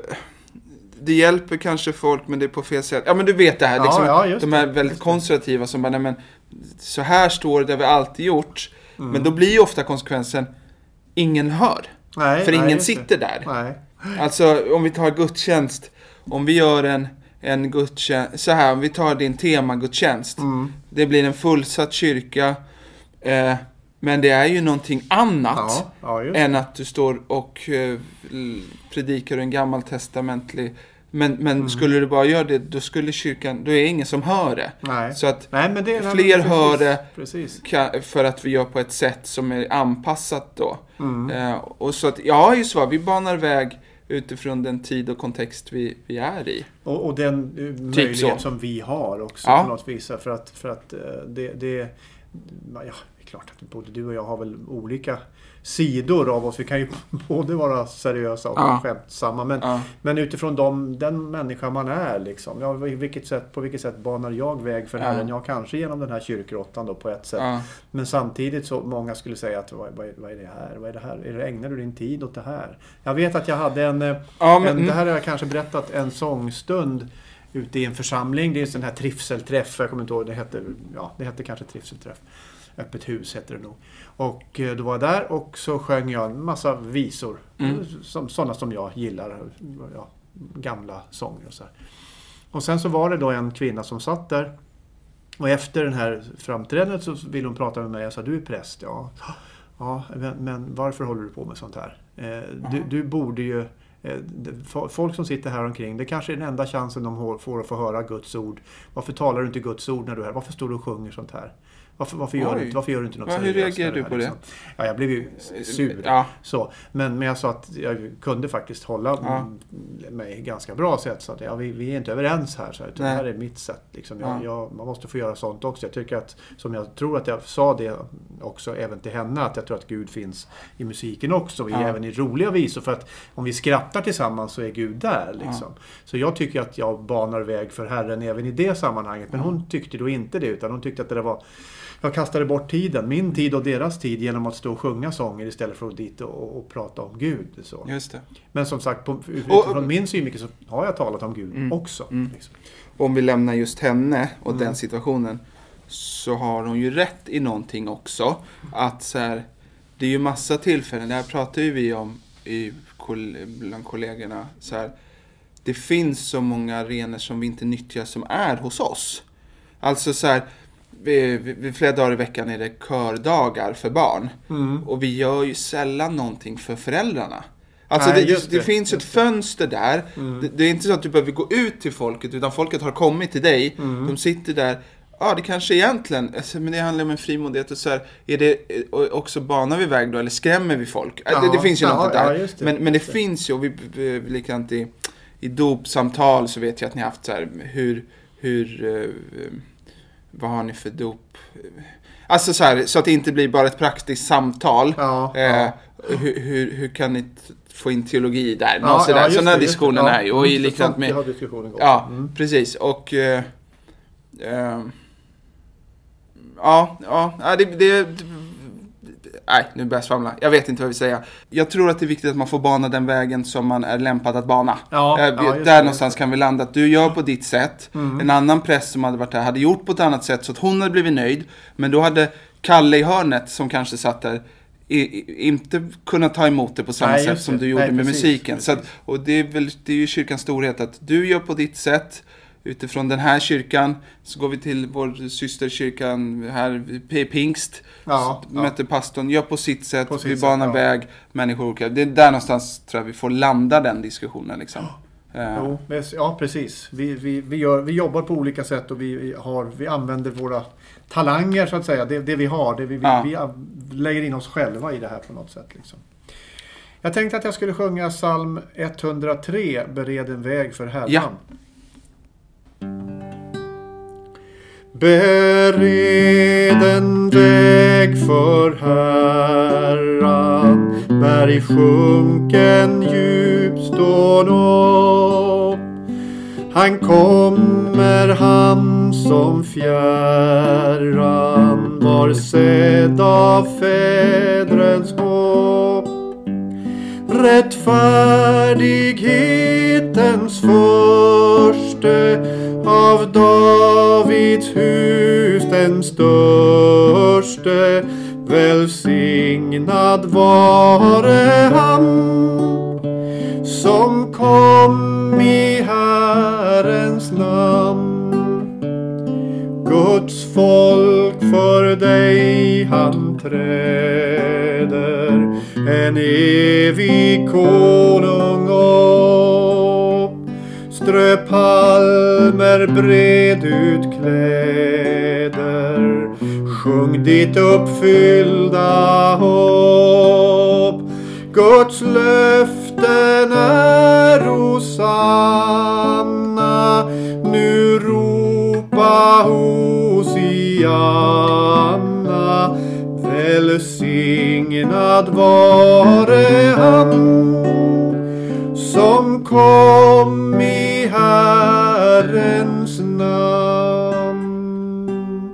Det hjälper kanske folk, men det är på fel sätt. Ja, men du vet det här. Liksom, ja, ja, de är väldigt konservativa som bara, nej men så här står det, det har vi alltid gjort. Mm. Men då blir ju ofta konsekvensen, ingen hör. Nej, för nej, ingen sitter där. Nej. Alltså, om vi tar gudstjänst. Om vi gör en, en gudstjänst, så här, om vi tar din temagudstjänst. Mm. Det blir en fullsatt kyrka. Eh, men det är ju någonting annat ja, ja, än att du står och eh, predikar en gammaltestamentlig. Men, men mm. skulle du bara göra det, då skulle kyrkan, då är det ingen som hör det. Nej. Så att nej, men det är fler precis, hör det precis. Kan, för att vi gör på ett sätt som är anpassat då. Mm. Eh, och så att, ja, just vad, vi banar väg utifrån den tid och kontext vi, vi är i. Och, och den typ möjlighet så. som vi har också ja. på något vis. För att, för att det, det ja, det är klart att både du och jag har väl olika sidor av oss. Vi kan ju både vara seriösa och ja. skämtsamma. Men, ja. men utifrån dem, den människa man är liksom. Ja, vilket sätt, på vilket sätt banar jag väg för ja. Herren? Ja, kanske genom den här kyrkrottan då på ett sätt. Ja. Men samtidigt så många skulle säga att vad, vad, vad är det här? Vad är det här? Är det, ägnar du din tid åt det här? Jag vet att jag hade en, ja, men, en det här har jag kanske berättat, en sångstund ute i en församling. Det är en sån här trivselträff. Jag kommer inte ihåg, det hette, ja, det hette kanske trivselträff. Öppet hus heter det nog. Och då var jag där och så sjöng jag en massa visor. Mm. Som, sådana som jag gillar. Ja, gamla sånger och så här. Och sen så var det då en kvinna som satt där. Och efter den här framträdandet så ville hon prata med mig. Jag sa, du är präst, ja. Ja, men, men varför håller du på med sånt här? Eh, du, du borde ju... Eh, folk som sitter här omkring, det kanske är den enda chansen de får att få höra Guds ord. Varför talar du inte Guds ord när du är här? Varför står du och sjunger sånt här? Varför, varför, gör du, varför gör du inte något ja, seriöst? Hur reagerar du på liksom? det? Ja, jag blev ju sur. Ja. Så. Men, men jag sa att jag kunde faktiskt hålla ja. mig ganska bra sätt. Så att ja, vi, vi är inte överens här. Så här utan det här är mitt sätt. Liksom. Jag, ja. jag, man måste få göra sånt också. Jag tycker att, som jag tror att jag sa det också även till henne, att jag tror att Gud finns i musiken också. Vi är ja. även i roliga visor. För att om vi skrattar tillsammans så är Gud där. Liksom. Ja. Så jag tycker att jag banar väg för Herren även i det sammanhanget. Men hon tyckte då inte det, utan hon tyckte att det var... Jag kastade bort tiden, min tid och deras tid, genom att stå och sjunga sånger istället för att dit och, och prata om Gud. Så. Just det. Men som sagt, på, utifrån och, min synvinkel så har jag talat om Gud mm, också. Mm. Liksom. Om vi lämnar just henne och mm. den situationen, så har hon ju rätt i någonting också. Att så här, det är ju massa tillfällen, det här pratar ju vi om i, bland kollegorna. Så här, det finns så många arenor som vi inte nyttjar som är hos oss. Alltså så här, vi, vi, vi flera dagar i veckan är det kördagar för barn. Mm. Och vi gör ju sällan någonting för föräldrarna. Alltså Nej, det, det, det finns ett fönster där. Mm. Det, det är inte så att du behöver gå ut till folket, utan folket har kommit till dig. Mm. De sitter där. Ja, det kanske egentligen, alltså, men det handlar om en frimodighet och så här, är det också banar vi väg då, eller skrämmer vi folk? Ja, det, det finns ju ja, något där. Ja, det, men, men det finns ju, och vi, vi, vi likadant i, i dopsamtal så vet jag att ni har haft så här, hur, hur uh, vad har ni för dop? Alltså så här, så att det inte blir bara ett praktiskt samtal. Ja, eh, ja. Hur, hur, hur kan ni t- få in teologi där? Ja, ja, sådana diskussioner är ju. Och i likadant med... Ja, mm. precis. Och... Uh, uh, Ja, ja, det, det, det nej, nu börjar jag svamla. Jag vet inte vad vi säger. Jag tror att det är viktigt att man får bana den vägen som man är lämpad att bana. Ja, äh, ja, där det. Någonstans kan vi landa. Att du gör på ditt sätt. Mm. En annan präst som hade varit där hade gjort på ett annat sätt så att hon hade blivit nöjd. Men då hade Kalle i hörnet som kanske satt där i, i, inte kunnat ta emot det på samma nej, sätt som du gjorde nej, med precis, musiken. Precis. Så att, och det är, väl, det är ju kyrkans storhet att du gör på ditt sätt. Utifrån den här kyrkan så går vi till vår systerkyrkan här, Pingst. Ja, möter ja. pastorn, gör på sitt sätt, på vi banar ja. väg, människor. Det är där någonstans tror jag vi får landa den diskussionen. Liksom. Ja, uh. ja precis. Vi, vi, vi, gör, vi jobbar på olika sätt och vi, har, vi använder våra talanger så att säga. Det, det vi har, det vi, ja. vi, vi lägger in oss själva i det här på något sätt. Liksom. Jag tänkte att jag skulle sjunga psalm etthundratre, Bered en väg för Herren. Ja. Bered en väg för Herran, berg sjunken djup står upp. Han kommer, han som fjärran var sedd av fädrens hopp. Rättfärdighetens förste, av Davids hus den störste, välsignad vare han som kom i Herrens namn. Guds folk för dig han träder, en evig konung upp. Strö palmer bred ut kläder, sjung ditt uppfyllda hopp. Guds löften är osanna, nu ropa Hosianna. Välsignad vare han som kom i Herrens namn.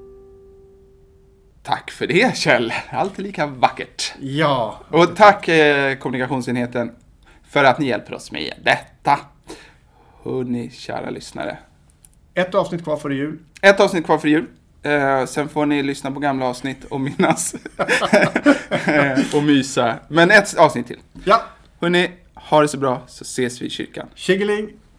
Tack för det, Kjell. Alltid lika vackert. Ja. Och tack eh, kommunikationsenheten för att ni hjälper oss med detta. Hörrni, kära lyssnare. Ett avsnitt kvar för jul. Ett avsnitt kvar för jul. Uh, sen får ni lyssna på gamla avsnitt och minnas och mysa. Men ett avsnitt till. Ja. Hörrni, ha det så bra så ses vi i kyrkan. Tjingeling!